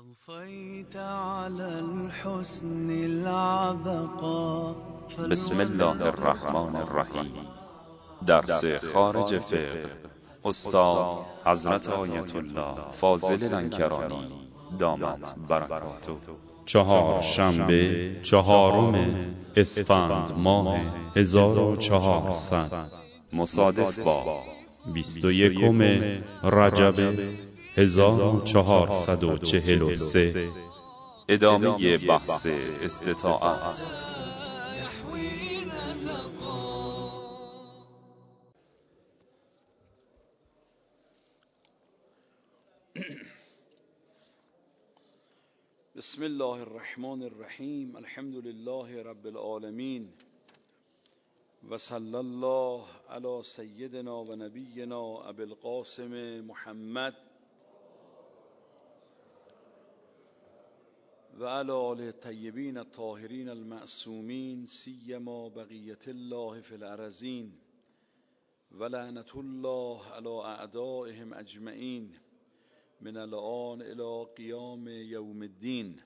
طفيت على الحسن العبقى. بسم الله الرحمن الرحیم. درس خارج فقه استاد حضرت آیت الله فاضل لنکرانی دامت برکاته. چهارشنبه 4 اسفند ماه 1400 مصادف با 21 رجب 1443. ادامه بحث استطاعت. يحوي نزقا. بسم الله الرحمن الرحیم. الحمد لله رب العالمین و صلی الله علی سیدنا و نبینا ابی القاسم محمد و علی آله الطیبین الطاهرین المعصومین سیما بقیت الله فی الارضین و لعنة الله علی اعدائهم اجمعین من الان الی قیام یوم الدین.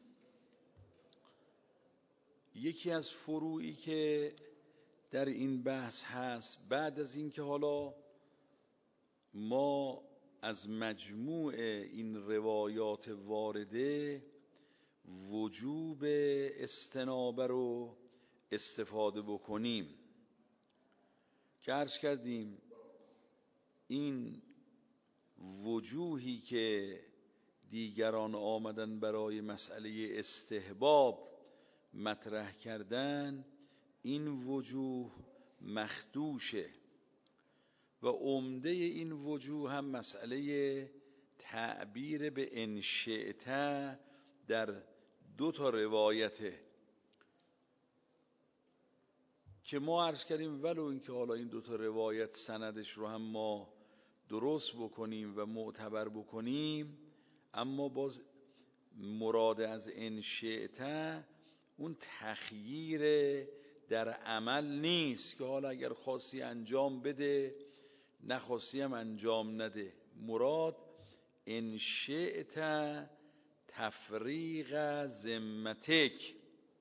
یکی از فروعی که در این بحث هست، بعد از اینکه حالا ما از مجموع این روایات وارده وجوب استنابه رو استفاده بکنیم که عرض کردیم این وجوهی که دیگران آمدن برای مسئله استحباب مطرح کردن، این وجوه مخدوشه و عمده این وجوه هم مسئله تعبیر به انشئته در 2 روایته که ما عرض کردیم ولو اینکه حالا این 2 روایت سندش رو هم ما درست بکنیم و معتبر بکنیم، اما باز مراد از انشئته اون تخییر در عمل نیست که حالا اگر خاصی انجام بده نخواستی هم انجام نده. مراد انشئته تفریق ذمتک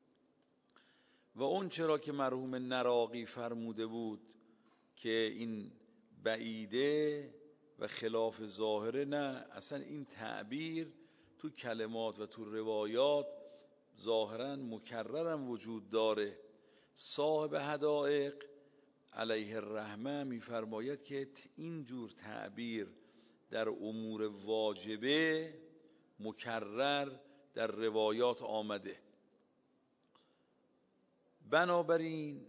و اون چرا که مرحوم نراقی فرموده بود که این بعیده و خلاف ظاهره، نه اصلا این تعبیر تو کلمات و تو روایات ظاهرا مکررم وجود داره. صاحب حدائق علیه الرحمه میفرماید که این جور تعبیر در امور واجبه مکرر در روایات آمده. بنابراین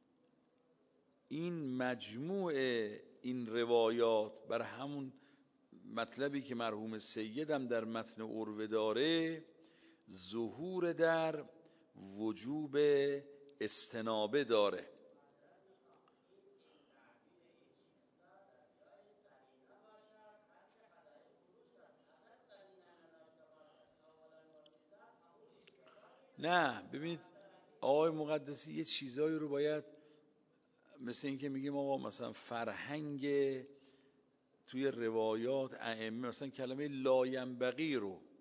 این مجموع این روایات بر همون مطلبی که مرحوم سیدم در متن عروه داره، ظهور در وجوب استنابه داره. نه ببینید آقای مقدسی یه چیزایی رو باید، مثل این که میگیم آقا مثلا فرهنگ توی روایات ائمه، مثلا کلمه لاینبغی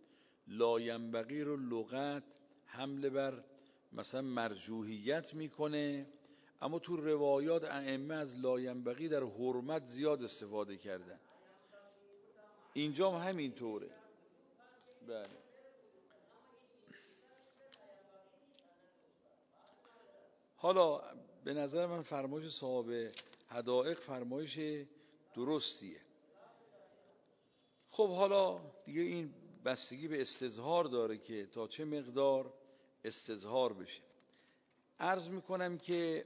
رو لغت حمله بر مثلا مرجوحیت میکنه، اما تو روایات ائمه از لاینبغی در حرمت زیاد استفاده کردن. اینجا هم همین طوره. بله. حالا به نظر من فرمایش صاحب حدائق فرمایش درستیه. خب حالا دیگه این بستگی به استظهار داره که تا چه مقدار استظهار بشه. عرض میکنم که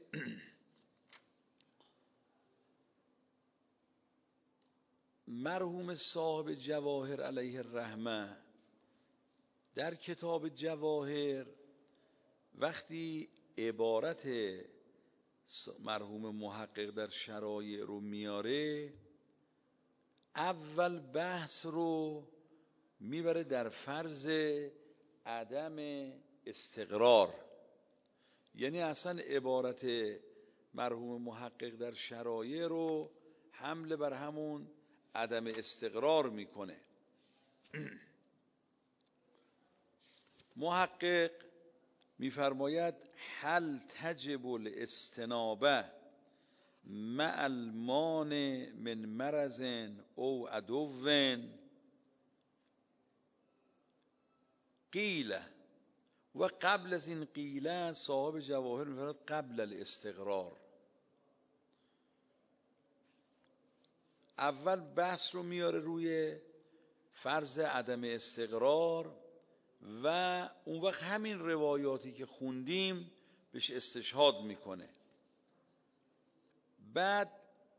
مرحوم صاحب جواهر علیه الرحمه در کتاب جواهر وقتی عبارت مرحوم محقق در شرایع رو میاره، اول بحث رو میبره در فرض عدم استقرار، یعنی اصلا عبارت مرحوم محقق در شرایع رو حمله بر همون عدم استقرار میکنه. محقق میفرماید هل تجب الاستنابه مع المانع من مرض او عدو قیل. و قبل از این قیل صاحب جواهر میفرماید قبل الاستقرار. اول بحث رو میاره روی فرض عدم استقرار و اون وقت همین روایاتی که خوندیم بهش استشهاد میکنه. بعد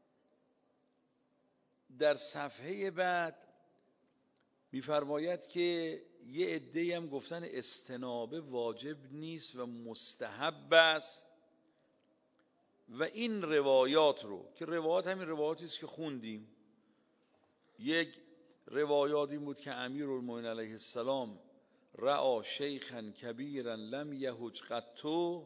در صفحه بعد میفرماید که یه عده‌ای هم گفتن استنابه واجب نیست و مستحب است و این روایات رو که روایات همین روایاتی است که خوندیم. یک روایاتی بود که امیرالمومنین علیه السلام رأى شیخا کبیرا لم یحج قط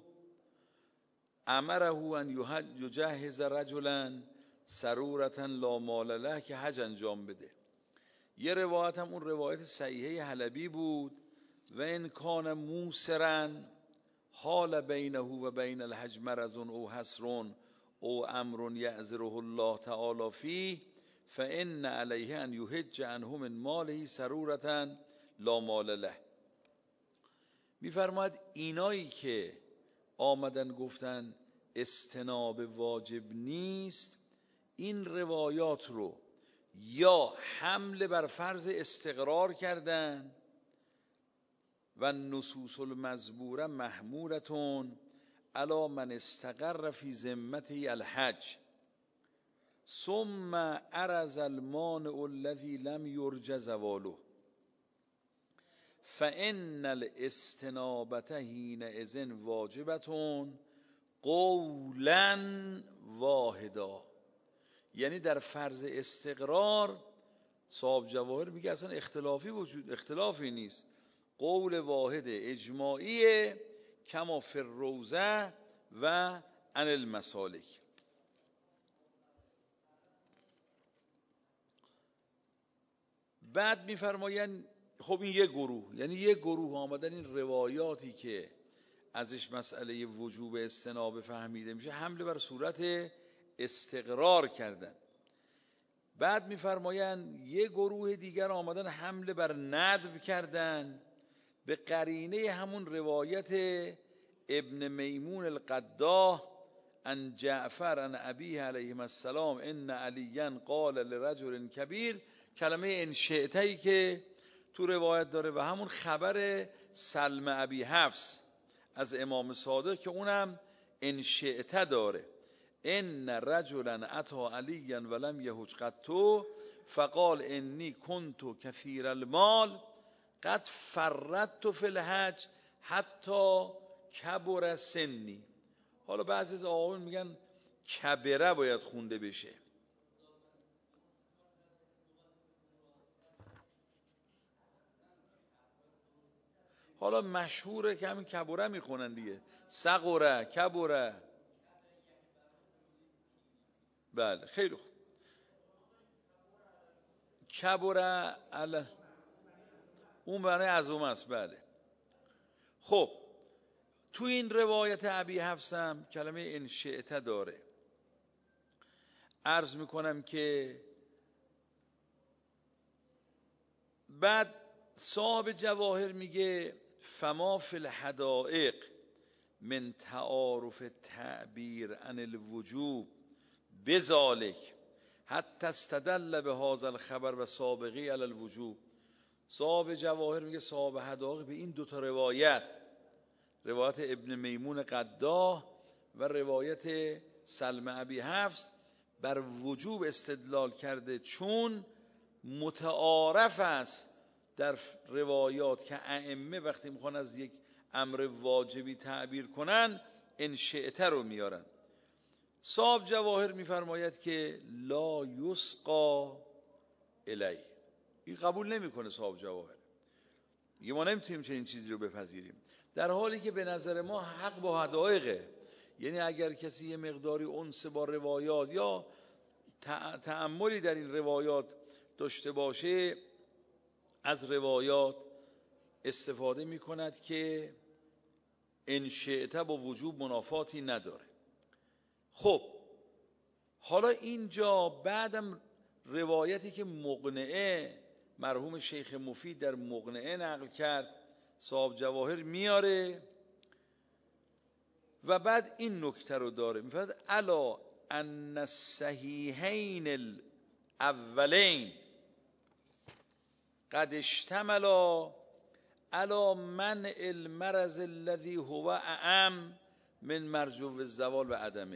امره ان یجهز رجلا سرورة لا مال له که حج انجام بده. یه روایت هم اون روایت صحیحه حلبی بود و ان کان موسرا حال بینه و بین الحج مرض او حسر او امر یعذره الله تعالی فیه فان علیه ان یحج عنه من ماله سرورة لا مال له. میفرماید اینایی که آمدن گفتن استناب واجب نیست این روایات رو یا حمله بر فرض استقرار کردن و نصوص المذبوره محمولتون علی من استقر فی ذمته الحج ثم عرض المانع الذی لم یرج زواله فان الاستنابه حینئذ واجبتون قولا واحدا. یعنی در فرض استقرار صاحب جواهر میگه اصلا اختلافی نیست، قول واحد اجماعی کما فی الروضه و عن المسالک. بعد میفرمایند خب این یک گروه، یعنی یک گروه آمدن این روایاتی که ازش مسئله وجوب استنابه فهمیده میشه حمله بر صورت استقرار کردن. بعد میفرمایند یه گروه دیگر آمدن حمله بر ندب کردن به قرینه همون روایت ابن میمون القداح عن جعفر عن ابیه علیه السلام ان علیاً قال لرجل کبیر، کلمه ان شئته‌ای که تو روایت داره و همون خبر سلم ابی حفص از امام صادق که اونم ان شئته داره. ان رجلا اتى علیا ولم یحج قط فقال انی کنت کثیر المال قد فرطت فی الحج حتی کبر سنی. حالا بعضی از آقایون میگن کبره باید خونده بشه. حالا مشهوره که همین کبره میخونن دیگه، صغره کبره. بله خیلی خوب. کبره اون معنی عظمه است. بله خب تو این روایت ابی حفصم کلمه ان شئته داره. عرض میکنم که بعد صاحب جواهر میگه فما فی الحدائق من تعارف تعبیر عن الوجوب بذالک حتی استدل به هذا الخبر و سابقی علی الوجوب. صاحب جواهر میگه صاحب حدائق به این دوتا روایت ابن میمون قداح و روایت سلم ابی حفص بر وجوب استدلال کرده، چون متعارف است در روایات که ائمه وقتی میخوان از یک امر واجبی تعبیر کنن ان شئته رو میارن. صاحب جواهر میفرماید که لا یسقا الیه، این قبول نمیکنه. صاحب جواهر میگه ما نمیتونیم چنین چیزی رو بپذیریم، در حالی که به نظر ما حق با حدایقه. یعنی اگر کسی یه مقداری انس با روایات یا تأملی در این روایات داشته باشه، از روایات استفاده می کند که ان شئت با وجوب منافاتی نداره. خب حالا اینجا بعدم روایتی که مقنعه مرحوم شیخ مفید در مقنعه نقل کرد صاحب جواهر میاره و بعد این نکته رو داره، میفرماید الا ان الصحیحین الاولین قد اشتملا علی منع المرض الذي هو اعم من مرجو الزوال و عدمه.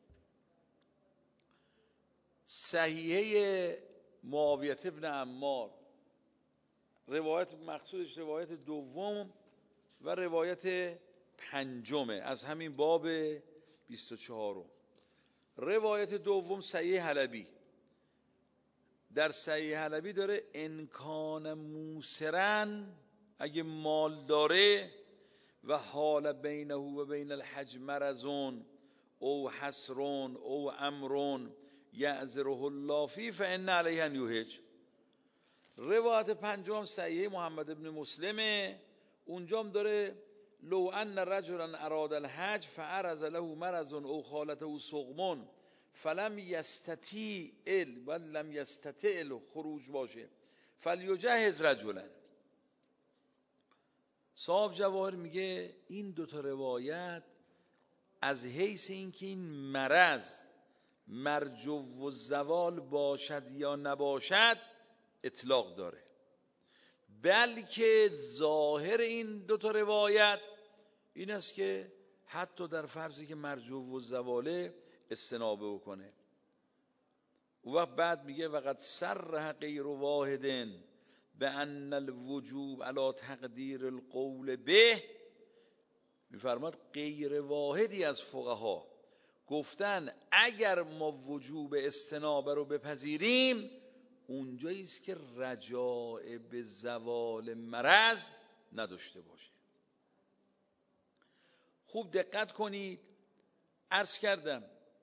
صحیحه معاویه ابن عمار، روایت مقصودش روایت دوم و روایت پنجمه از همین باب 24. روایت دوم صحیح حلبی، در صحیح حلبی داره انکان موسرن، اگه مال داره و حال بینه و بین الحج مرضون او حسرون او امرون یعذره الله فی فان علیه ان یحج. روایت پنجم صحیح محمد ابن مسلمه، اونجا هم داره لو ان رجلا اراد الحج فعرض له مرض او خالته سقم فلم یستطیع ولم یستطیع خروج باشه فلیجهز رجلا. صاحب جواهر میگه این دوتا روایت از حیث اینکه این مرض مرجو و زوال باشد یا نباشد اطلاق داره، بلکه ظاهر این دوتا روایت این است که حتی در فرضی که مرجو و زواله استنابه بکنه. و وقت بعد میگه وقد صرح غیر واحد بأن الوجوب علی تقدیر القول به، میفرماد غیر واحدی از فقها گفتن اگر ما وجوب استنابه رو بپذیریم اونجایی است که رجاء به زوال مرض نداشته باشه. خوب دقت کنید، عرض کردم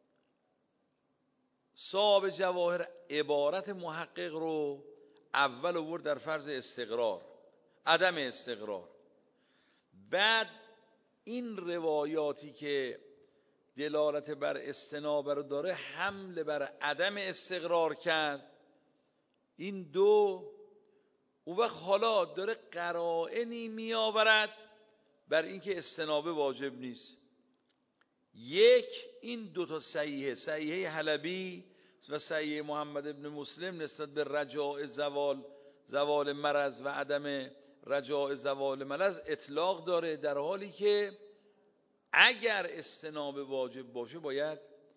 صاحب جواهر عبارت محقق رو اول آورد در فرض استقرار، عدم استقرار، بعد این روایاتی که دلالت بر استنابه رو داره حمل بر عدم استقرار کرد. این دو اون وقت حالا داره قرائنی میآورد بر اینکه استنابه واجب نیست. یک، این دوتا صحیحه، صحیحه حلبی و صحیحه محمد ابن مسلم نسبت به رجاء زوال مرض و عدم رجاء زوال مرض اطلاق داره، در حالی که اگر استنابه واجب باشه باید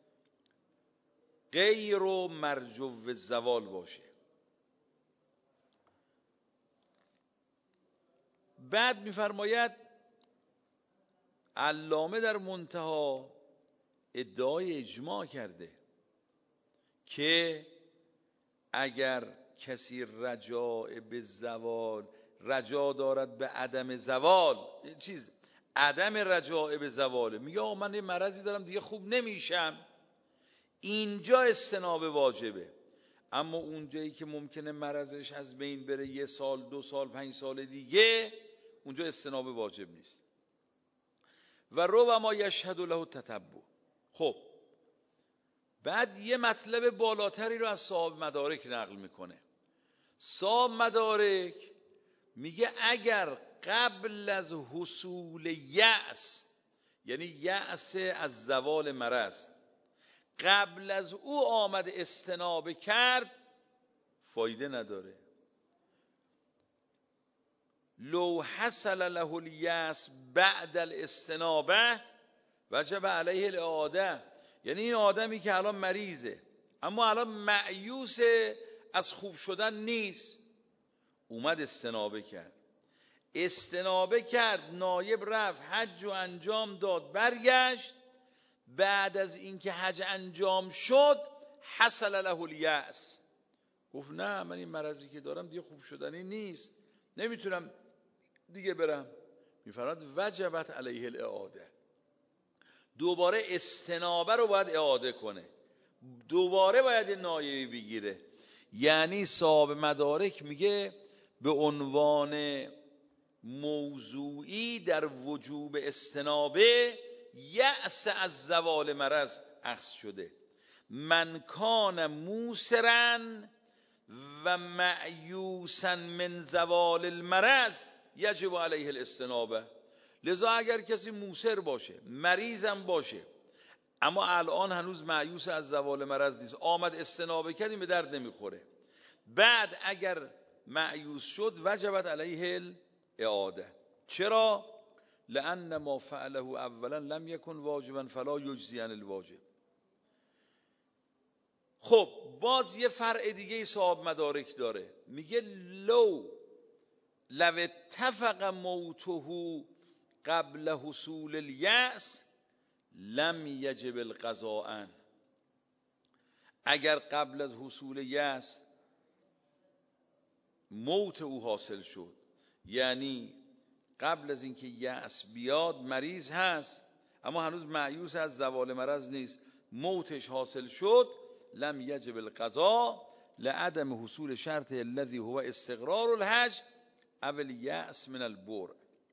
غیر و مرجو زوال باشه. بعد میفرماید علامه در منتها ادعای اجماع کرده که اگر کسی رجاء به زوال رجا دارد به عدم زوال، عدم رجاء به زواله، میگه آقا من یه مرضی دارم دیگه خوب نمیشم، اینجا استنابه واجبه. اما اونجایی که ممکنه مرضش از بین بره 1 سال 2 سال 5 سال دیگه، اونجا استنابه واجب نیست. و ربما یشهد له تتبع. خب بعد یه مطلب بالاتری رو از صاحب مدارک نقل میکنه. صاحب مدارک میگه اگر قبل از حصول یأس، یعنی یأس از زوال مرض، قبل از او آمد استنابه کرد فایده نداره. لو حصل له الیأس بعد الاستنابه وجب علیه الاعاده. یعنی این آدمی که الان مریضه اما الان مأیوس از خوب شدن نیست، اومد استنابه کرد نایب رفت حج و انجام داد برگشت، بعد از اینکه حج انجام شد حصل له الیأس، گفت نه من این مرضی که دارم دیگه خوب شدنی نیست، نمیتونم دیگه برم. میفرماد وجبت علیه الاعاده، دوباره استنابه رو باید اعاده کنه، دوباره باید نایبی بگیره. یعنی صاحب مدارک میگه به عنوان موضوعی در وجوب استنابه یأس از زوال مرض اخذ شده. من کان موسرا و معیوسا من زوال المرض یجب علیه الاستنابه. لذا اگر کسی موسر باشه، مریضم باشه، اما الان هنوز معیوس از زوال مرض نیست، آمد استنابه کردیم به درد نمیخوره، بعد اگر معیوس شد وجبت علیه الاعاده. چرا؟ لأن ما فعله اولا لم یکن واجبا فلا یجزی عن الواجب. خب باز یه فرع دیگه صاحب مدارک داره، میگه لو اتفق موته قبل حصول الیأس لم یجب القضاء. اگر قبل از حصول یأس موت او حاصل شد، یعنی قبل از اینکه یأس بیاد مریض هست اما هنوز معیوس از زوال مرض نیست، موتش حاصل شد، لم یجب القضاء لعدم حصول شرط الذي هو استقرار الحج او الیأس من البر.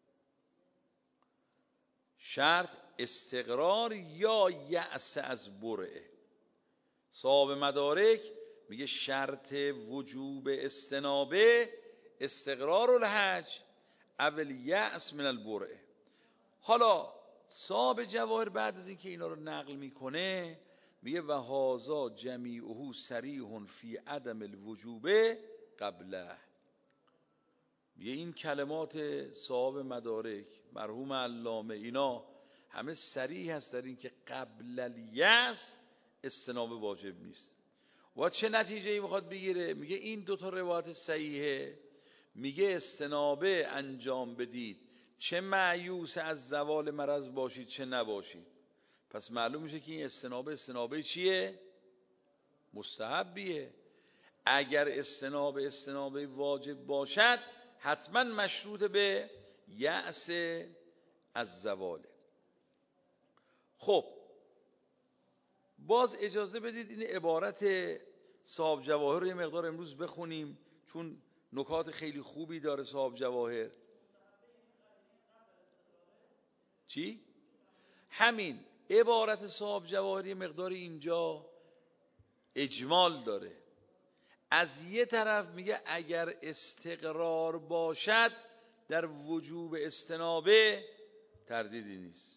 شرط استقرار یا یأس از برعه. صاحب مدارک میگه شرط وجوب استنابه استقرار الحج او الیأس من البرعه. حالا صاحب جواهر بعد از اینکه اینا رو نقل میکنه میگه و هذا جمیعه صریح فی عدم الوجوب قبله. میگه این کلمات صاحب مدارک مرحوم علامه اینا همه صریح هست در این که قبل الیأس استنابه واجب نیست. و چه نتیجه ای میخواد بگیره؟ میگه این دوتا روایت صحیحه، میگه استنابه انجام بدید چه معیوس از زوال مرض باشید چه نباشید. پس معلوم میشه که این استنابه چیه؟ مستحبیه. اگر استنابه واجب باشد حتما مشروط به یأس از زواله. خب باز اجازه بدید این عبارت صاحب جواهر رو یه مقدار امروز بخونیم، چون نکات خیلی خوبی داره صاحب جواهر. چی؟ همین عبارت صاحب جواهر یه مقدار اینجا اجمال داره. از یه طرف میگه اگر استقرار باشد در وجوب استنابه تردیدی نیست.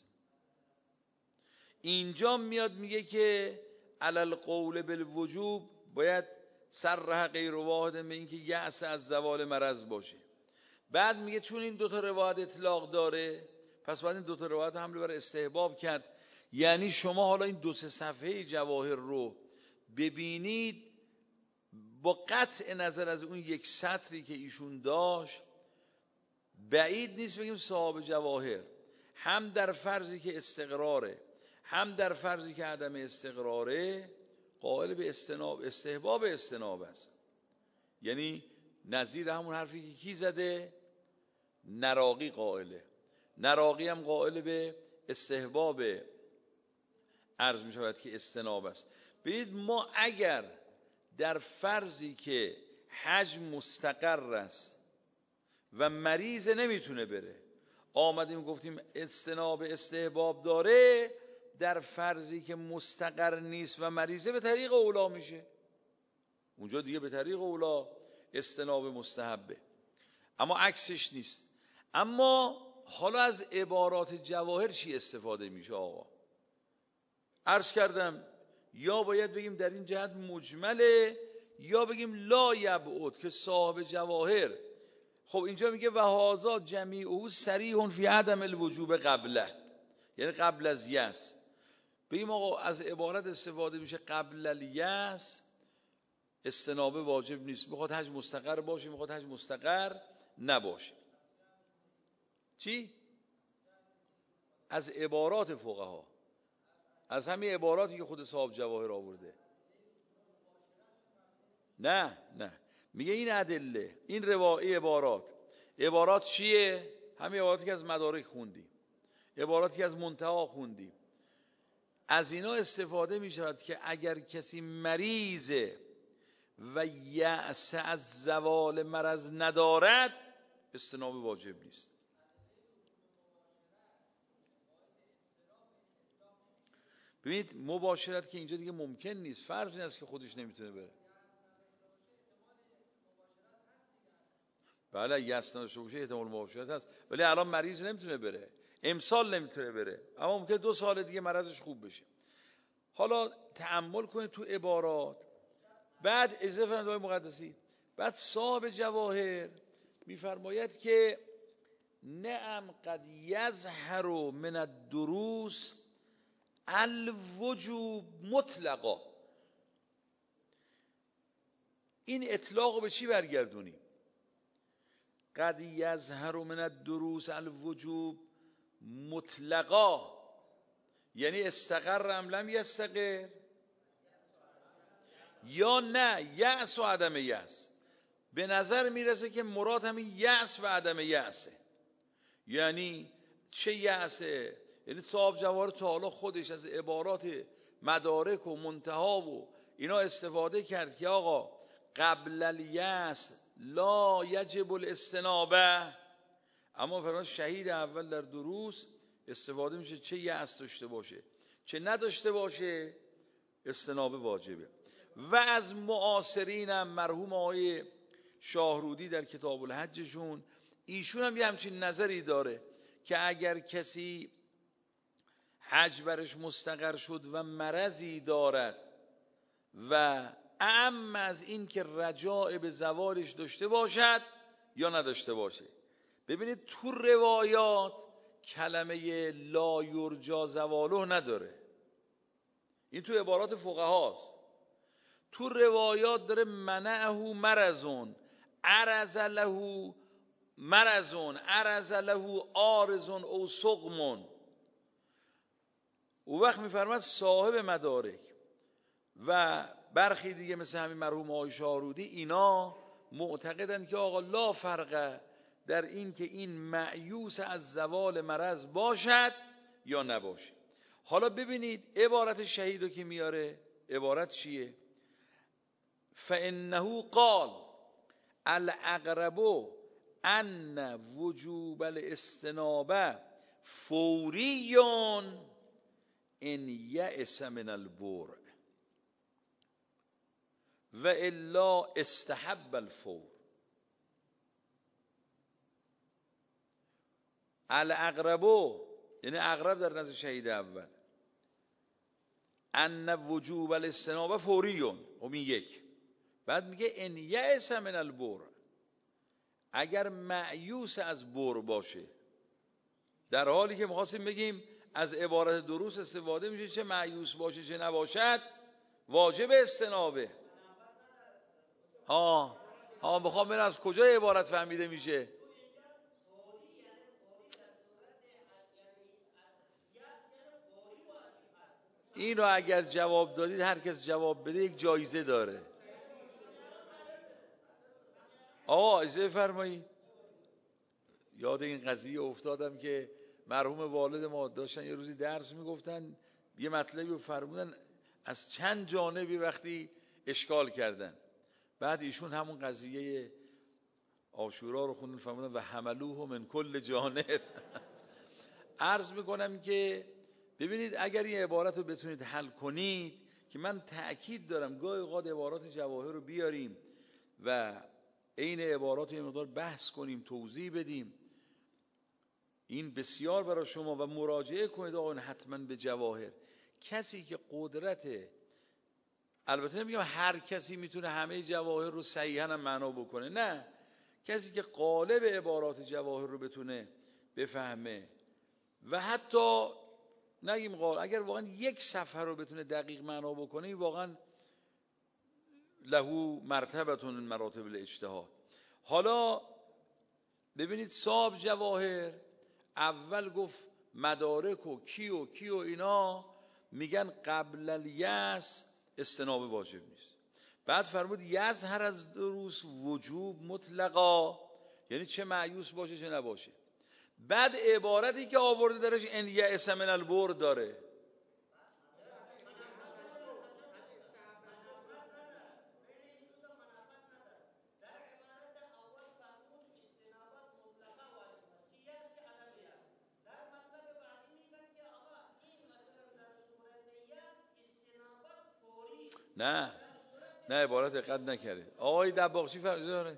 اینجا میاد میگه که علی القول بالوجوب باید صرح غیر واحد به این که یأس از زوال مرض باشه. بعد میگه چون این دوتا روایت اطلاق داره پس باید این دوتا روایت حمله بر استحباب کرد. یعنی شما حالا این 2-3 صفحه جواهر رو ببینید، با قطع نظر از اون یک سطری که ایشون داشت بعید نیست بگیم صاحب جواهر هم در فرضی که استقراره هم در فرضی که عدم استقراره قائل به استحباب استناب است. یعنی نظیر همون حرفی که کی زده؟ نراقی قائله. نراقی هم قائل به استحباب عرض می شود که استناب است. ببینید ما اگر در فرضی که حج مستقر است و مریض نمیتونه بره آمدیم گفتیم استناب استحباب داره، در فرضی که مستقر نیست و مریضه به طریق اولا میشه، اونجا دیگه به طریق اولا استناب مستحبه، اما عکسش نیست. اما حالا از عبارات جواهر چی استفاده میشه آقا؟ عرض کردم یا باید بگیم در این جهت مجمله یا بگیم لا یبعد که صاحب جواهر خب اینجا میگه و هذا جمیعه صریح فی عدم الوجوب قبله، یعنی قبل از یأس. بگیم آقا از عبارت استفاده میشه قبل الیأس استنابه واجب نیست، میخواد حج مستقر باشه میخواد حج مستقر نباشه. چی؟ از عبارات فقها، از همین عباراتی که خود صاحب جواهر آورده. نه میگه این ادله، این روایی عبارات چیه؟ همین عباراتی که از مدارک خوندیم، عباراتی که از منتها خوندیم. از اینا استفاده می شود که اگر کسی مریضه و یأس از زوال مرض ندارد استنابه واجب نیست. ببینید مباشرت که اینجا دیگه ممکن نیست، فرض این است که خودش نمیتونه بره. بله یأس نداشته باشه احتمال مباشرت هست، ولی الان مریض نمیتونه بره، امسال نمیتونه بره، اما ممکنه 2 سال دیگه مرضش خوب بشه. حالا تأمل کنید تو عبارات. بعد اجازه فرمایید آقای مقدسی، بعد صاحب جواهر میفرماید که نعم قد یظهر من الدروس الوجوب مطلقا. این اطلاق رو به چی برگردونیم؟ قد یظهر من الدروس الوجوب مطلقا، یعنی استقر ام لم یستقر، یا نه یأس و عدم یأس. به نظر میرسه که مراد همین یأس و عدم یأسه. یعنی چه یأسه؟ یعنی صاحب جواهر تا حالا خودش از عبارات مدارک و منتها و اینا استفاده کرد که آقا قبل الیأس لا یجب الاستنابه، اما فرمان شهید اول در دروس استفاده میشه چه یأس داشته باشه چه نداشته باشه استنابه واجبه. و از معاصرینم مرحوم آقای شاهرودی در کتاب الحجشون، ایشون هم یه همچین نظری داره که اگر کسی حج برش مستقر شد و مرضی دارد و اعم از این که رجاء به زوالش داشته باشد یا نداشته باشه. ببینید تو روایات کلمه لا یرجا زواله نداره، این تو عبارات فقهاست. تو روایات داره منعه مرضون عرض له مرضون عرض له عارضون او سقمون. او وقت میفرماد صاحب مدارک و برخی دیگه مثل همین مرحوم آقای شاهرودی اینا معتقدن که آقا لا فرق در این که این مأیوس از زوال مرض باشد یا نباشه. حالا ببینید عبارت شهیدو که میاره، عبارت چیه؟ فإنه قال الاقرب ان وجوب الاستنابه فوری ان یأس من البرء و الا استحب الفور. الاقرب یعنی اقرب در نزد شهید اول، ان وجوب الاستنابه فوریون، همین یک. بعد میگه ان یأس من البرء، اگر مأیوس از بر باشه، در حالی که می‌خواستیم بگیم از عبارت دروس استفاده میشه چه مأیوس باشه چه نباشد واجب استنابه. میخوام ببینم از کجا عبارت فهمیده میشه. این رو اگر جواب دادید، هر کس جواب بده یک جایزه داره. آقا اجازه فرمایید، یاد این قضیه افتادم که مرحوم والد ما داشتن یه روزی درس میگفتن، یه مطلبی رو فرمودن از چند جانبی وقتی اشکال کردن. بعد ایشون همون قضیه عاشورا رو خوندن فرمودن و حملوه من کل جانب. عرض میکنم که ببینید اگر این عبارت رو بتونید حل کنید، که من تأکید دارم گاهی اوقات عبارات جواهر رو بیاریم و این عبارات رو یه مقدار بحث کنیم توضیح بدیم، این بسیار برای شما. و مراجعه کنید آقا حتما به جواهر. کسی که قدرت، البته نمیگم هر کسی میتونه همه جواهر رو صحیحاً هم معنا بکنه، نه، کسی که قالب عبارات جواهر رو بتونه بفهمه و حتی نگیم قال، اگر واقعا یک صفحه رو بتونه دقیق معنا بکنه، این واقعا له مرتبه من مراتب الاجتهاد. حالا ببینید صاحب جواهر اول گفت مدارک و کی و اینا میگن قبل الیأس استنابه واجب نیست. بعد فرمود یظهر از دروس وجوب مطلقا، یعنی چه مأیوس باشه چه نباشه. بعد عبارتی که آورده درش ان یأس من البر داره. نه عبارت دقت نکردید. آقای دباغچی فرض داره.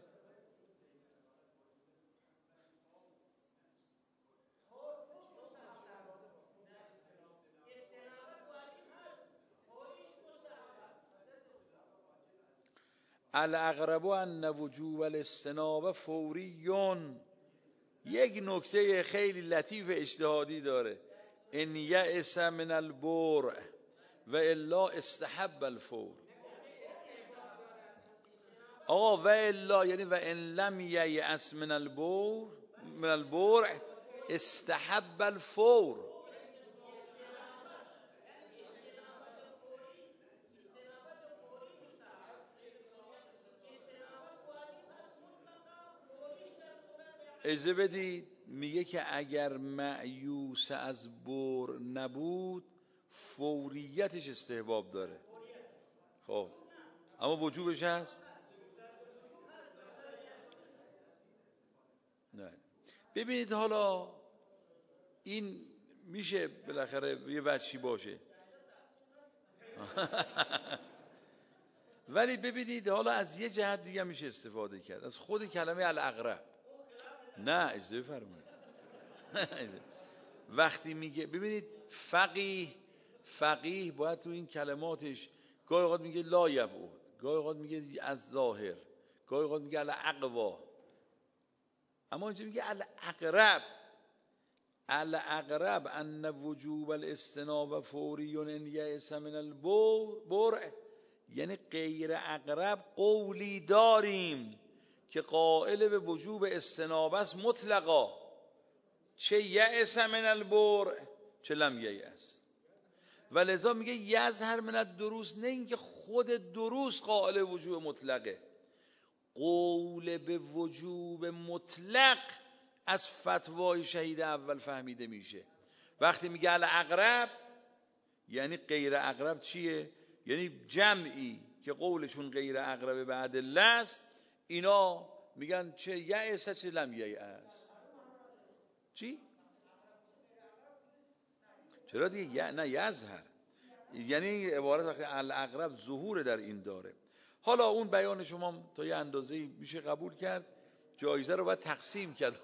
الاقرب ان وجوب الاستنابه فوریون. یک نکته خیلی لطیف اجتهادی داره، ان یئس من البرع و الا استحب الفور. آقا و الا یعنی و ان لم یئس من البرع استحب الفور. اجازه بدید، میگه که اگر مأیوس از بر نبود فوریتش استحباب داره. خب اما وجوبش هست؟ نه. ببینید حالا این میشه بالاخره یه وجهی باشه ولی ببینید حالا از یه جهت دیگه میشه استفاده کرد، از خود کلمه الاقرب. نه اجازه فرمایید وقتی میگه، ببینید فقیه باید تو این کلماتش گاهی اوقات میگه لا یبعد، گاهی اوقات میگه از ظاهر، گاهی اوقات میگه الاقوا، اما اینجا میگه الاقرب ان وجوب الاستنابه فوری ان یئس من البرع. یعنی غیر اقرب قولی داریم که قائل به وجوب استنابه است مطلقا، چه یئس من البرع چه لم یئس. و لذا میگه یظهر من الدروس، نه اینکه خود دروس قائل وجوب مطلقه، قول به وجوب مطلق از فتوای شهید اول فهمیده میشه. وقتی میگه الاقرب یعنی غیر اقرب چیه؟ یعنی جمعی که قولشون غیر اقرب به ادله است، اینا میگن چه یئس چه لم یئس. چی؟ چرا دیگه؟ نه یظهر، یعنی عبارت وقتی الاقرب ظهور در این داره. حالا اون بیان شما تا یه اندازه‌ای میشه قبول کرد، جایزه رو باید تقسیم کرد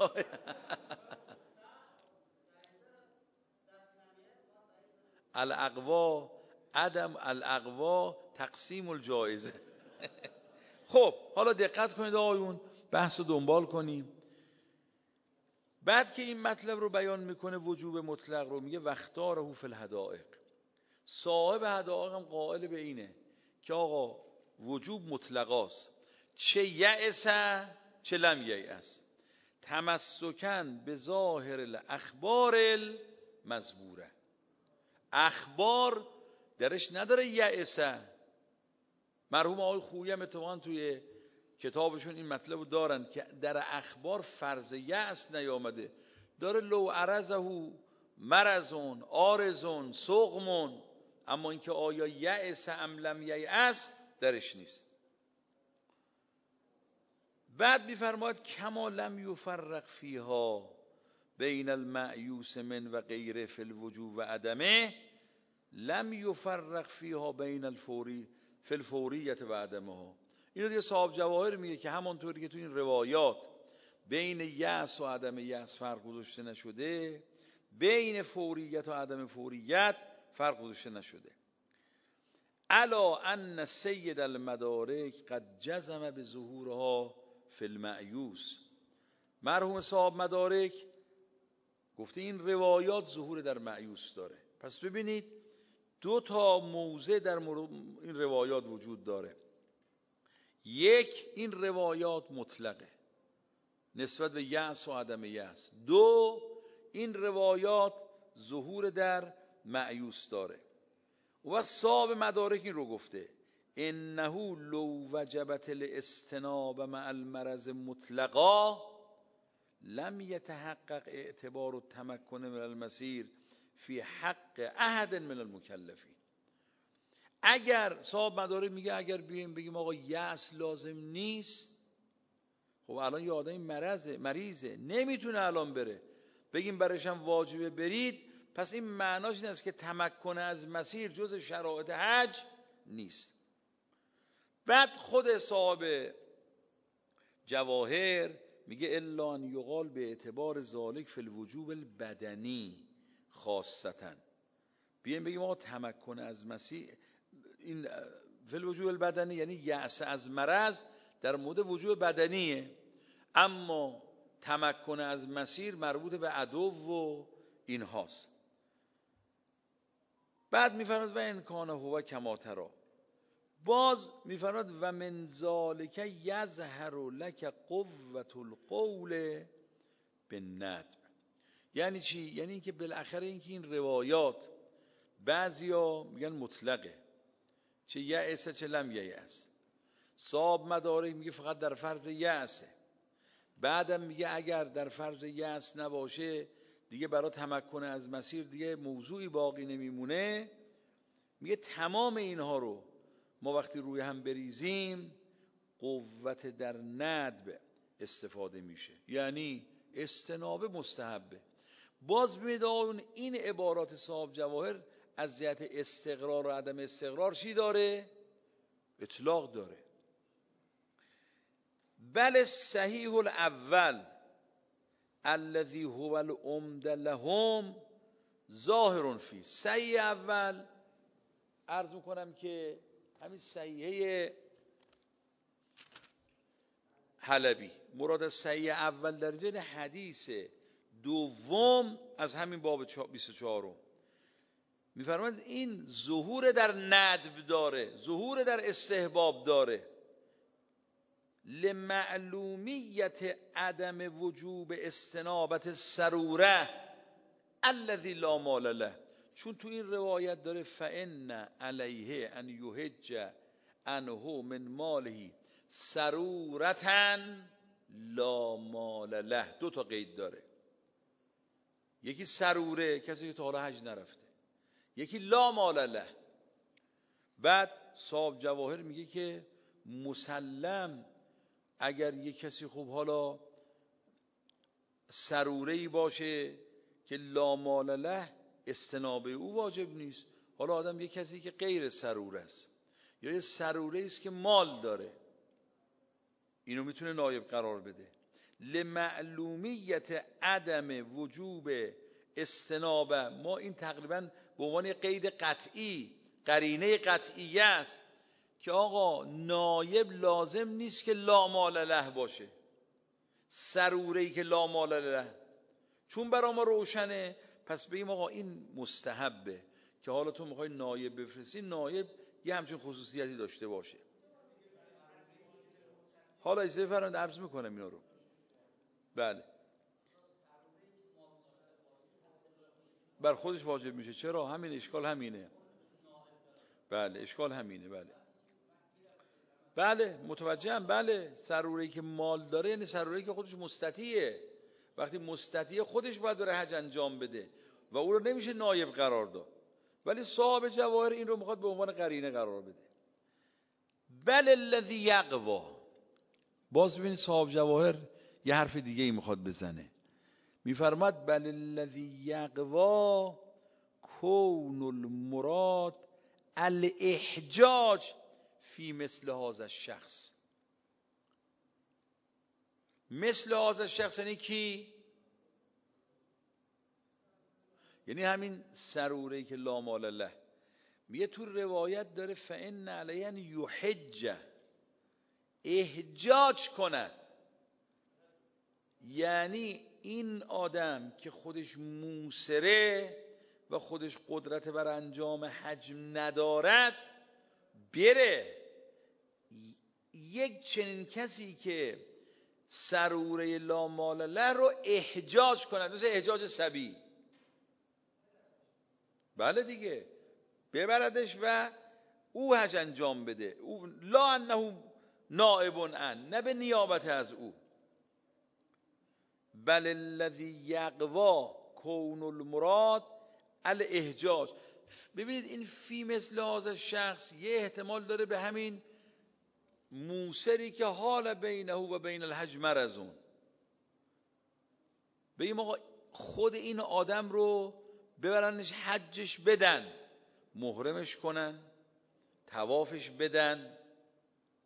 الاقوا تقسیم الجایزه خب حالا دقت کنید آقایون، بحث رو دنبال کنیم. بعد که این مطلب رو بیان میکنه وجوب مطلق رو، میگه واختاره فی الحدائق. صاحب حدائق هم قائل به اینه که آقا وجوب مطلقاست، چه یئس چه لم یئس، تمسکن به ظاهر الاخبار المذکوره. اخبار درش نداره یئس. مرحوم آقای خویی هم اتفاقا توی کتابشون این مطلب رو دارن که در اخبار فرض یأس نیامده، داره لو عرضه مرضون آرزون سقمون، اما اینکه آیا یأس ام لم یأس درش نیست. بعد میفرماید کما لم یفرق فیها بین المأیوس من و غیره فی الوجوب و عدمه، لم یفرق فیها بین الفوری فی الفوریت و عدمه. اینو دیگه صاحب جواهر میگه که همانطوری که تو این روایات بین یأس و عدم یأس فرق گذاشته نشده، بین فوریت و عدم فوریت فرق گذاشته نشده. الا ان سید المدارک قد جزم به ظهورها فی المأیوس. مرحوم صاحب مدارک گفته این روایات ظهور در مأیوس داره. پس ببینید دو تا موضع در این روایات وجود داره. یک، این روایات مطلقه نسبت به یأس و عدم یأس. دو، این روایات ظهور در مأیوس داره. و وقت صاحب مدارک این رو گفته انه لو وجبت الاستناب مع المرض مطلقا لم يتحقق اعتبار التمكن من المسیر فی حق احد من المکلفین. اگر صاحب مدارک میگه اگر بگیم آقا یأس لازم نیست، خب الان یه آدمی مریضه نمیتونه الان بره، بگیم برایش هم واجبه برید، پس این معناش این است که تمکن از مسیر جز شرایط حج نیست. بعد خود صاحب جواهر میگه الا ان یقال به اعتبار ذالک فی الوجوب البدنی خاصتا. بیایم بگیم آقا تمکن از مسیح این فی الوجوب البدنی یعنی یأس از مرض در مورد وجوب بدنیه، اما تمکن از مسیر مربوط به عدو و این هاست. بعد میفرماد و انکان هو کما تری، باز میفرماد و من ذالک یظهر لک قوة القول بالندب. یعنی چی؟ یعنی اینکه بالاخره اینکه این روایات بعضیا میگن مطلقه، چه یأس چه لم یأس. صاحب مدارک میگه فقط در فرض یأسه، بعدم میگه اگر در فرض یأس نباشه دیگه برای تمکن از مسیر دیگه موضوعی باقی نمیمونه. میگه تمام اینها رو ما وقتی روی هم بریزیم قوت در ندب استفاده میشه، یعنی استنابه مستحبه. باز میدون این عبارات صاحب جواهر از جهت استقرار و عدم استقرار چی داره؟ اطلاق داره. بل صحیح الاول الذی هو العمده لهم ظاهر فی. صحیح اول عرض میکنم که همین صحیحه حلبی، مراد از صحیح اول در جن حدیث دوم از همین باب 24 میفرماید این ظهور در ندب داره، ظهور در استحباب داره. لمعلومیت عدم وجوب استنابت السروره الذی لا مال له، چون تو این روایت داره فإن علیه ان یحج عنه من ماله سرورة لا مال له. دو تا قید داره، یکی سروره کسی که تا حالا حج نرفته، یکی لا مال له. بعد صاحب جواهر میگه که مسلم اگر یک کسی خوب حالا سروره‌ای باشه که لا مال له استنابه او واجب نیست. حالا آدم یک کسی که غیر سروره است یا یه سروره است که مال داره، اینو میتونه نایب قرار بده. لمعلومیت عدم وجوب استنابه، ما این تقریبا به عنوان قید قطعی، قرینه قطعیه است که آقا نایب لازم نیست که لا مال له باشه، سروره‌ای که لا مال له، چون برای ما روشنه پس بگیم آقا این مستحبه که حالا تو میخوای نایب بفرستی، نایب یه همچین خصوصیتی داشته باشه. حالا اجازه فرمایید عرض میکنم اینا رو. بله بر خودش واجب میشه. چرا؟ همین اشکال همینه. بله اشکال همینه. بله متوجهم. بله سروره‌ای که مال داره یعنی سروره‌ای که خودش مستطیعه. وقتی مستطیع خودش باید بره حج انجام بده و او رو نمیشه نایب قرار داد، ولی صاحب جواهر این رو میخواد به عنوان قرینه قرار بده. بل الذی یقوی، باز ببینید صاحب جواهر یه حرف دیگه ای میخواد بزنه، میفرماد بل الذی یقوی کون المراد الاحجاج فی مثل هذا الشخص. مثل هذا الشخص یعنی کی؟ یعنی همین سروره‌ای که لا مال له. میگه تو روایت داره فإن علیه ان یحج، احجاج کند، یعنی این آدم که خودش موسره و خودش قدرت بر انجام حج ندارد بره یک چنین کسی که سروره لا مال له رو احجاج کند، مثل احجاج صبی. بله دیگه، ببردش و او حج انجام بده، او لا انه نائب عن، نه به نیابت از او. بل الذی یقوی کون المراد الاحجاج. ببینید این فی مثل هذا شخص یه احتمال داره به همین موسری که حال بینه و بین الحج مرزون، بگیم آقا خود این آدم رو ببرنش حجش بدن، محرمش کنن، طوافش بدن،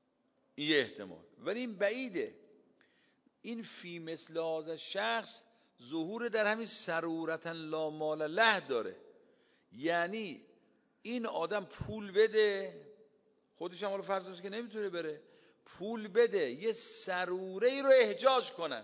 این یه احتمال، ولی این بعیده. این فی مثل هذا شخص ظهور در همین سرورتا لا مال له داره. یعنی این آدم پول بده، خودش هم حالا فرض که نمیتونه بره، پول بده یه سروره ای رو احجاج کنن،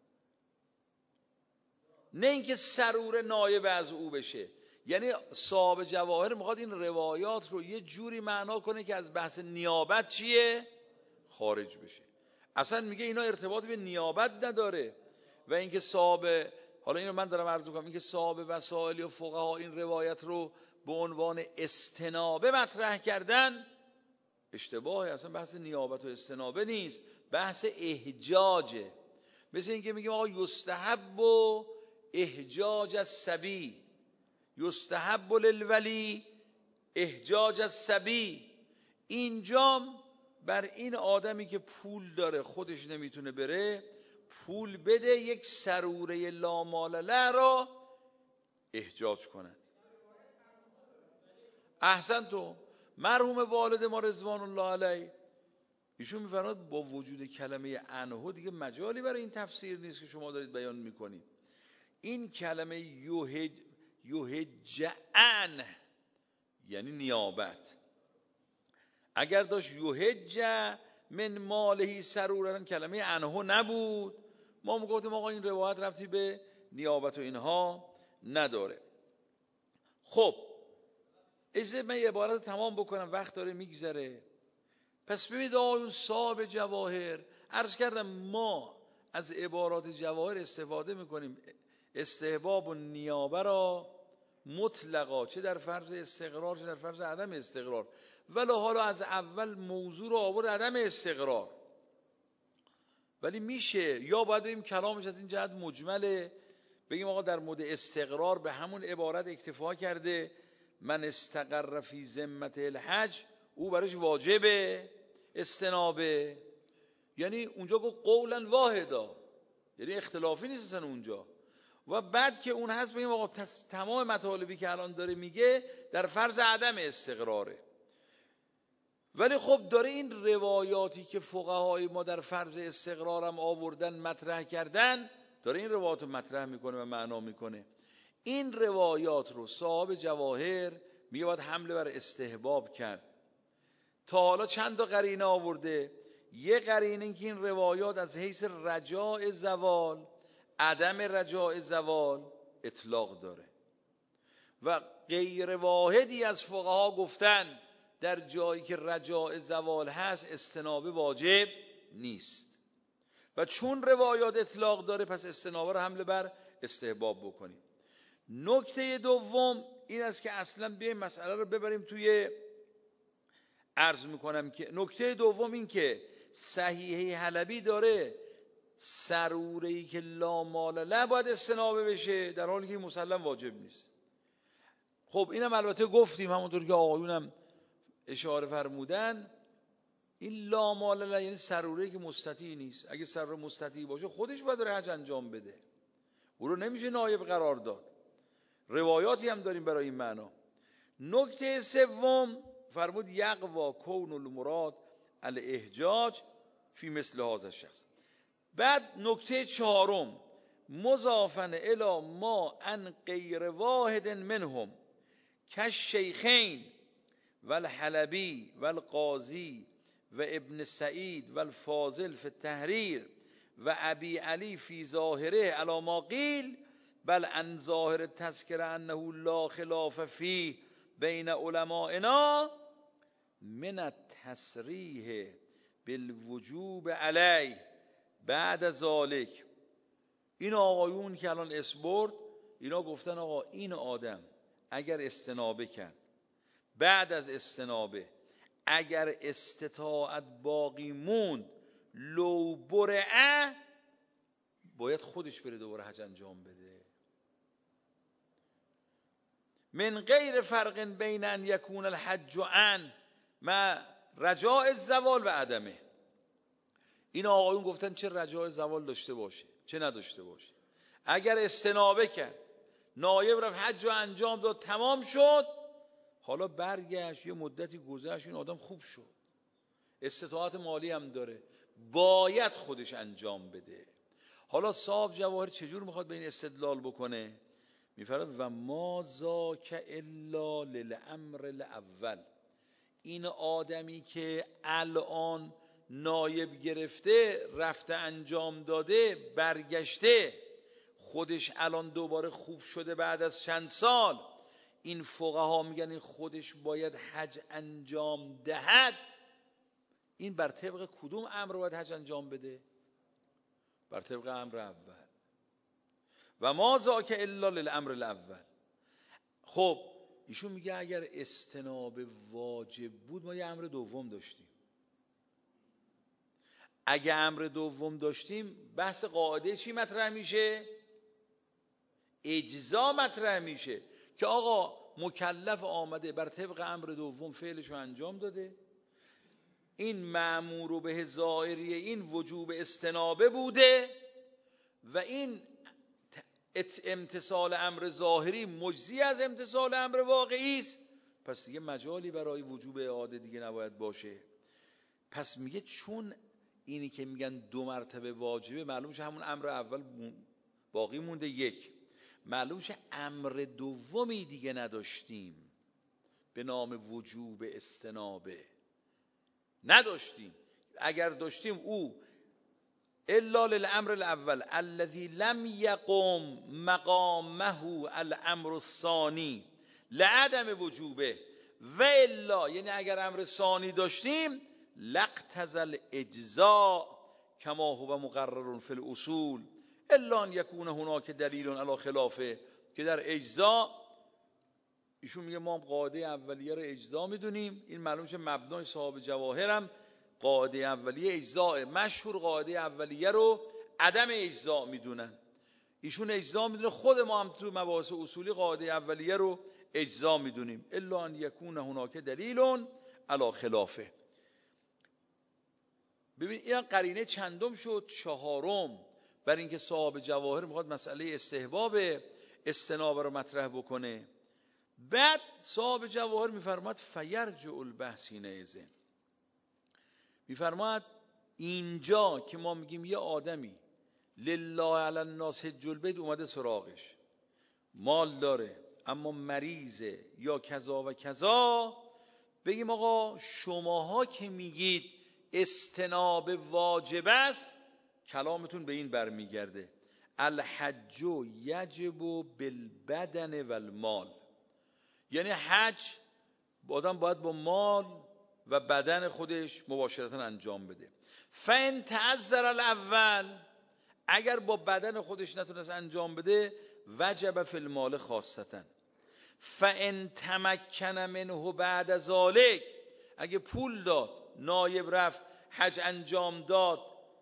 نه اینکه سروره نایب از او بشه. یعنی صاحب جواهر میخواد این روایات رو یه جوری معنا کنه که از بحث نیابت چیه؟ خارج بشه. اصلا میگه اینا ارتباط به نیابت نداره. و اینکه صاحب، حالا اینو من دارم عرض میکنم، اینکه صاحب وسائل و فقها این روایت رو به عنوان استنابه مطرح کردن اشتباهه. اصلا بحث نیابت و استنابه نیست، بحث احجاجه. مثل اینکه میگیم آقا یستحب و احجاج الصبی، یستحب للولی احجاج الصبی. اینجام بر این آدمی که پول داره خودش نمیتونه بره، پول بده یک سروره لا مال له را احجاج کنن. احسن تو مرحوم والد ما رضوان الله علیه ایشون میفرماد با وجود کلمه عنه دیگه مجالی برای این تفسیر نیست که شما دارید بیان میکنید. این کلمه یهجعن یعنی نیابت. اگر داشت یهج من مالهی سرورن کلمه عنه نبود، ما میگفتیم آقا این روایت ربطی به نیابت و اینها نداره. خب اجازه من یه عبارت تمام بکنم، وقت داره میگذره. پس ببینید آقایون صاحب جواهر، عرض کردم ما از عبارات جواهر استفاده میکنیم استحباب و نیابه را مطلقا، چه در فرض استقرار چه در فرض عدم استقرار. ولی حالا از اول موضوع رو آورد عدم استقرار، ولی میشه یا باید بگیم کلامش از این جهت مجمله، بگیم آقا در مورد استقرار به همون عبارت اکتفا کرده، من استقر فی ذمة الحج، او برش واجبه استنابه. یعنی اونجا گفت قولا واحدا، یعنی اختلافی نیست اصلا اونجا. و بعد که اون هست بگیم آقا تمام مطالبی که الان داره میگه در فرض عدم استقراره. ولی خب داره این روایاتی که فقهای ما در فرض استقرارم آوردن مطرح کردن، داره این روایات رو مطرح میکنه و معنا میکنه. این روایات رو صاحب جواهر میگه باید حمله بر استحباب کرد. تا حالا چند تا قرینه آورده. یه قرینه این که این روایات از حیث رجاء زوال، عدم رجاء زوال اطلاق داره و غیر واحدی از فقها گفتن در جایی که رجاء زوال هست استنابه واجب نیست. و چون روایات اطلاق داره پس استنابه رو حمله بر استحباب بکنیم. نکته دوم این است که اصلا بیایم مسئله رو ببریم توی، عرض میکنم که نکته دوم این که صحیحه حلبی داره سروره‌ای که لا مال له باید استنابه بشه، در حالی که مسلم واجب نیست. خب اینم البته گفتیم همونطور که آقایونم اشاره فرمودن، این لا مال له یعنی سروره‌ای که مستطیع نیست. اگه سروره مستطیع باشه خودش باید حج انجام بده، او رو نمیشه نایب قرار داد. روایاتی هم داریم برای این معنا. نکته سوم فرمود یقوا کون المراد الاحجاج فی مثل هذا الشخص. بعد نکته چهارم مضافن الی ما ان غیر واحد منهم کالشیخین والحلبی والقاضی و ابن سعید والفاضل فی التحریر و ابی علی فی ظاهره علی ما قیل بل ان ظاهر التذکره انه لا خلاف فی بین علمائنا من التصریح بالوجوب علیه بعد ذالک. این آقایون که الان اسبرد اینا گفتن آقا این آدم اگر استنابه کرد، بعد از استنابه اگر استطاعت باقی موند لو برعه باید خودش بره دوباره حج انجام بده، من غیر فرق بین ان یکون الحج عن مع رجاء الزوال و عدمه. این آقایون گفتن چه رجاء زوال داشته باشه چه نداشته باشه، اگر استنابه کرد نایب رفت حج رو انجام داد تمام شد، حالا برگشت یه مدتی گذشت این آدم خوب شد، استطاعت مالی هم داره، باید خودش انجام بده. حالا صاحب جواهر چجور میخواد به این استدلال بکنه؟ میفرماد و ما ذاک الا للامر الاول. این آدمی که الان نایب گرفته، رفته انجام داده، برگشته، خودش الان دوباره خوب شده بعد از چند سال، این فقها میگن این خودش باید حج انجام دهد. این بر طبق کدوم امر باید حج انجام بده؟ بر طبق امر اول. و ما ذاک الا للامر الاول. خب ایشون میگه اگر استناب واجب بود ما یه امر دوم داشتیم. اگه امر دوم داشتیم بحث قاعده چی مطرح میشه؟ اجزا مطرح میشه که آقا مکلف آمده بر طبق امر دوم فعلشو انجام داده، این مأمور به ظاهری این وجوب استنابه بوده و این امتثال امر ظاهری مجزی از امتثال امر واقعی است، پس دیگه مجالی برای وجوب اعاده دیگه نباید باشه. پس میگه چون اینی که میگن 2 مرتبه واجبه، معلوم شه همون امر اول باقی مونده 1، معلوم شه امر دومی دیگه نداشتیم به نام وجوب استنابه، نداشتیم. اگر داشتیم او الا للامر الاول الذي لم يقم مقامه الامر الثاني لعدم وجوبه و الا، یعنی اگر امر ثانی داشتیم لاقتضى الاجزاء كما هو مقرر في الاصول الا ان يكون هناك دلیل علی خلافه، که در اجزا ایشون میگه ما قاعده اولیه رو اجزا میدونیم. این معلوم شه مبنای صاحب جواهرم قاعده اولیه اجزاء، مشهور قاعده اولیه رو عدم اجزا میدونن، ایشون اجزا میدونه، خود ما هم تو مباحث اصولی قاعده اولیه رو اجزا میدونیم الا ان یکون هناک دلیل علی خلافه. ببین این قرینه چندم شد؟ 4م، برای اینکه صاحب جواهر میخواد مسئله استحباب استنابه رو مطرح بکنه. بعد صاحب جواهر میفرماد فیرجع البحث حینئذ، میفرماد اینجا که ما میگیم یه آدمی لله علی الناس حج البیت اومده سراغش، مال داره اما مریضه یا کذا و کذا، بگیم آقا شماها که میگید استناب واجب است، کلامتون به این برمیگرده الحج یجب بالبدن والمال، یعنی حج آدم باید با مال و بدن خودش مباشرتا انجام بده. فان تعذر الاول، اگر با بدن خودش نتونست انجام بده وجب فی المال خاصتا. فان تمکن منه بعد ذلک، اگه پول داد نایب رفت حج انجام داد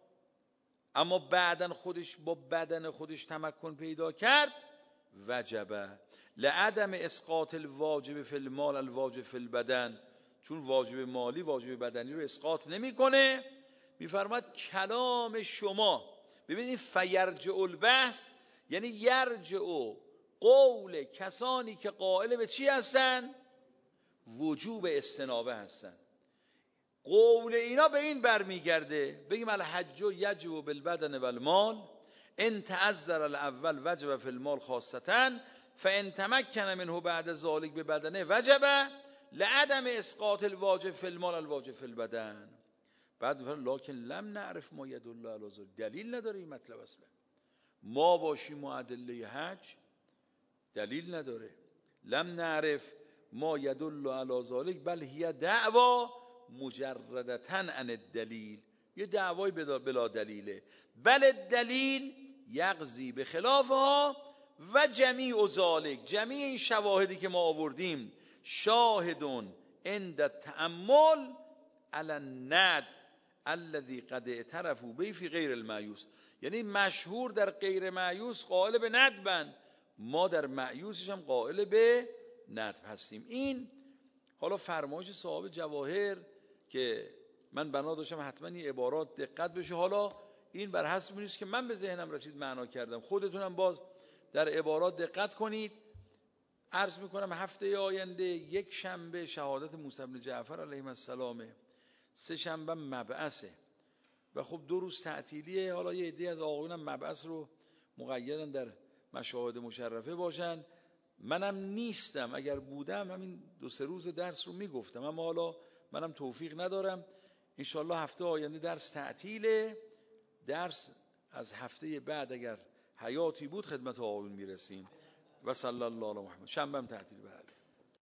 اما بعدن خودش با بدن خودش تمکن پیدا کرد وجب لعدم اسقاط الواجب فی المال الواجب فی البدن، چون واجب مالی واجب بدنی رو اسقاط نمیکنه. میفرماد کلام شما، ببینید فیرجع البحث یعنی یرجع قول کسانی که قائل به چی هستن؟ وجوب استنابه هستن، قول اینا به این برمیگرده بگیم الحج یجب بالبدن والمال ان تعذر الاول وجب فی المال خاصتا فان تمکن منه بعد ذلك ببدنه وجب لعدم اسقاط الواجب فی المال الواجب فی البدن. بعد لکن لم نعرف ما یدل علی ذلك، دلیل نداره این مطلب اصلا، ما باشیم معادله حج دلیل نداره. لم نعرف ما یدل علی ذلك بل هی دعوا مجردتا عن الدلیل، یه دعوای بلا دلیله. بل دلیل یقضی به خلافها و جمیع ذلک، جمیع این شواهدی که ما آوردیم شاهدون عند التأمل علی الند الذي قد اعترفوا به فی غیر المعیوس، یعنی مشهور در غیر معیوس قائل به ندبن، ما در معیوسش هم قائل به ندب هستیم. این حالا فرمایش صاحب جواهر که من بنا داشتم حتما این عبارات دقت بشه، حالا این بر حسب اون نیست که من به ذهنم رسید معنا کردم، خودتونم باز در عبارات دقت کنید. عرض میکنم هفته آینده یک شنبه شهادت موسی بن جعفر علیه السلام، سه شنبه مبعثه و خب 2 روز تعطیلیه. حالا یه عده از آقایونم مبعث رو مقیدن در مشاهد مشرفه باشن. منم نیستم، اگر بودم همین 2-3 روز درس رو میگفتم، اما حالا منم توفیق ندارم. انشالله هفته آینده درس تعطیله. درس از هفته بعد اگر حیاتی بود خدمت آقایون میرسیم. و صلی الله علی محمد. شنبه هم تعطیل. بله.